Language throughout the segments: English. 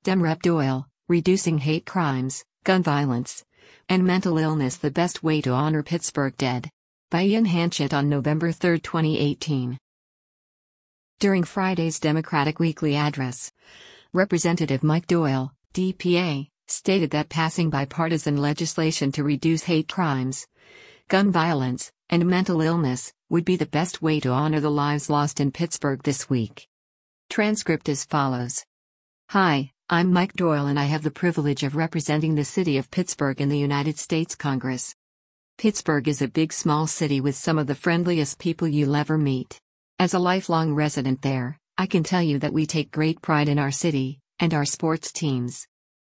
Dem Rep Doyle, reducing hate crimes, gun violence, and mental illness the best way to honor Pittsburgh dead. By Ian Hanchett on November 3, 2018. During Friday's Democratic Weekly Address, Representative Mike Doyle, DPA, stated that passing bipartisan legislation to reduce hate crimes, gun violence, and mental illness would be the best way to honor the lives lost in Pittsburgh this week. Transcript as follows. Hi, I'm Mike Doyle and I have the privilege of representing the city of Pittsburgh in the United States Congress. Pittsburgh is a big small city with some of the friendliest people you'll ever meet. As a lifelong resident there, I can tell you that we take great pride in our city and our sports teams.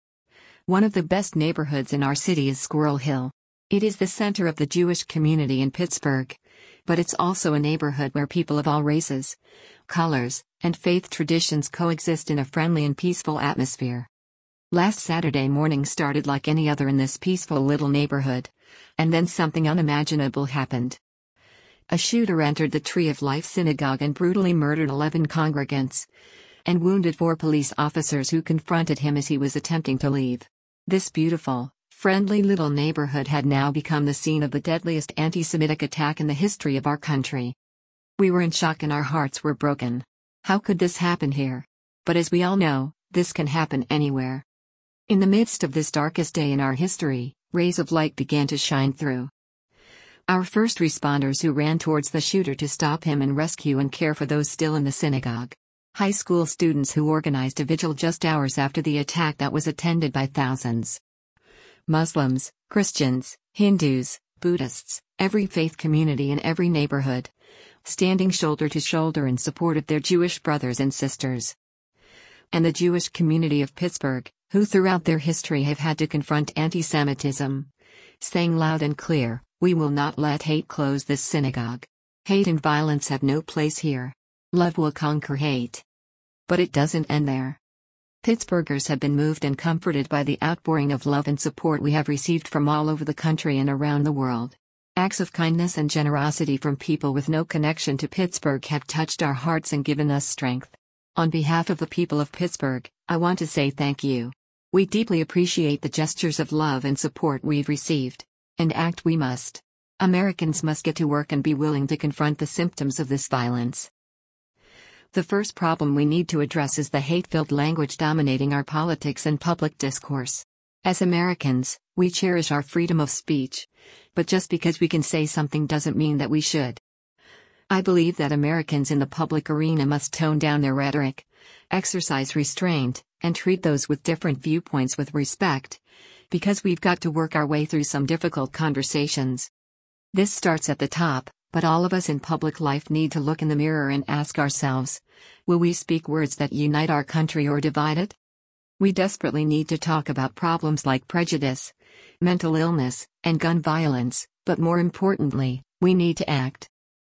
One of the best neighborhoods in our city is Squirrel Hill. It is the center of the Jewish community in Pittsburgh, but it's also a neighborhood where people of all races, colors, and faith traditions coexist in a friendly and peaceful atmosphere. Last Saturday morning started like any other in this peaceful little neighborhood, and then something unimaginable happened. A shooter entered the Tree of Life synagogue and brutally murdered 11 congregants, and wounded 4 police officers who confronted him as he was attempting to leave. This beautiful, friendly little neighborhood had now become the scene of the deadliest anti-Semitic attack in the history of our country. We were in shock and our hearts were broken. How could this happen here? But as we all know, this can happen anywhere. In the midst of this darkest day in our history, rays of light began to shine through. Our first responders who ran towards the shooter to stop him and rescue and care for those still in the synagogue. High school students who organized a vigil just hours after the attack that was attended by thousands. Muslims, Christians, Hindus, Buddhists, every faith community in every neighborhood, standing shoulder to shoulder in support of their Jewish brothers and sisters. And the Jewish community of Pittsburgh, who throughout their history have had to confront anti-Semitism, saying loud and clear, "We will not let hate close this synagogue. Hate and violence have no place here. Love will conquer hate." But it doesn't end there. Pittsburghers have been moved and comforted by the outpouring of love and support we have received from all over the country and around the world. Acts of kindness and generosity from people with no connection to Pittsburgh have touched our hearts and given us strength. On behalf of the people of Pittsburgh, I want to say thank you. We deeply appreciate the gestures of love and support we've received. And act we must. Americans must get to work and be willing to confront the symptoms of this violence. The first problem we need to address is the hate-filled language dominating our politics and public discourse. As Americans, we cherish our freedom of speech, but just because we can say something doesn't mean that we should. I believe that Americans in the public arena must tone down their rhetoric, exercise restraint, and treat those with different viewpoints with respect, because we've got to work our way through some difficult conversations. This starts at the top, but all of us in public life need to look in the mirror and ask ourselves, will we speak words that unite our country or divide it? We desperately need to talk about problems like prejudice, mental illness, and gun violence, but more importantly, we need to act.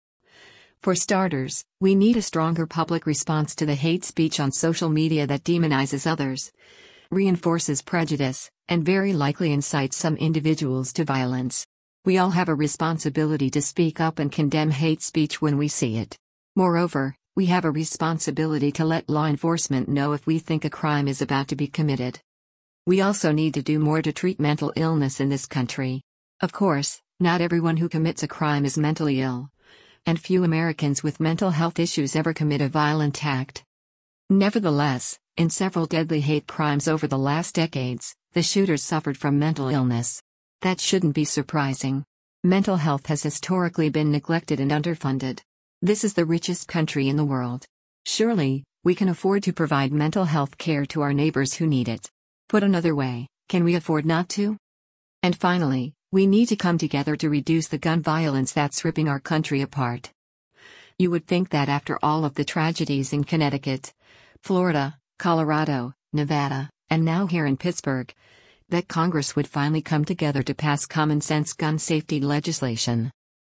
For starters, we need a stronger public response to the hate speech on social media that demonizes others, reinforces prejudice, and very likely incites some individuals to violence. We all have a responsibility to speak up and condemn hate speech when we see it. Moreover, we have a responsibility to let law enforcement know if we think a crime is about to be committed. We also need to do more to treat mental illness in this country. Of course, not everyone who commits a crime is mentally ill, and few Americans with mental health issues ever commit a violent act. Nevertheless, in several deadly hate crimes over the last decades, the shooters suffered from mental illness. That shouldn't be surprising. Mental health has historically been neglected and underfunded. This is the richest country in the world. Surely, we can afford to provide mental health care to our neighbors who need it. Put another way, can we afford not to? And finally, we need to come together to reduce the gun violence that's ripping our country apart. You would think that after all of the tragedies in Connecticut, Florida, Colorado, Nevada, and now here in Pittsburgh, that Congress would finally come together to pass common-sense gun safety legislation.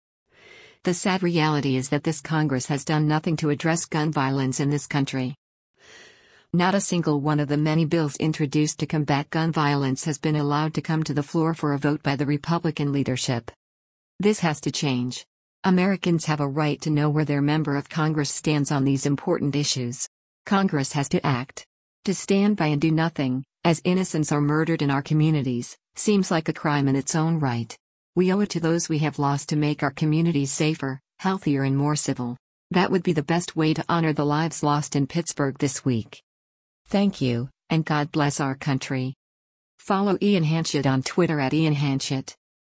The sad reality is that this Congress has done nothing to address gun violence in this country. Not a single one of the many bills introduced to combat gun violence has been allowed to come to the floor for a vote by the Republican leadership. This has to change. Americans have a right to know where their member of Congress stands on these important issues. Congress has to act. To stand by and do nothing, as innocents are murdered in our communities, seems like a crime in its own right. We owe it to those we have lost to make our communities safer, healthier, and more civil. That would be the best way to honor the lives lost in Pittsburgh this week. Thank you, and God bless our country. Follow Ian Hanchett on Twitter @IanHanchett.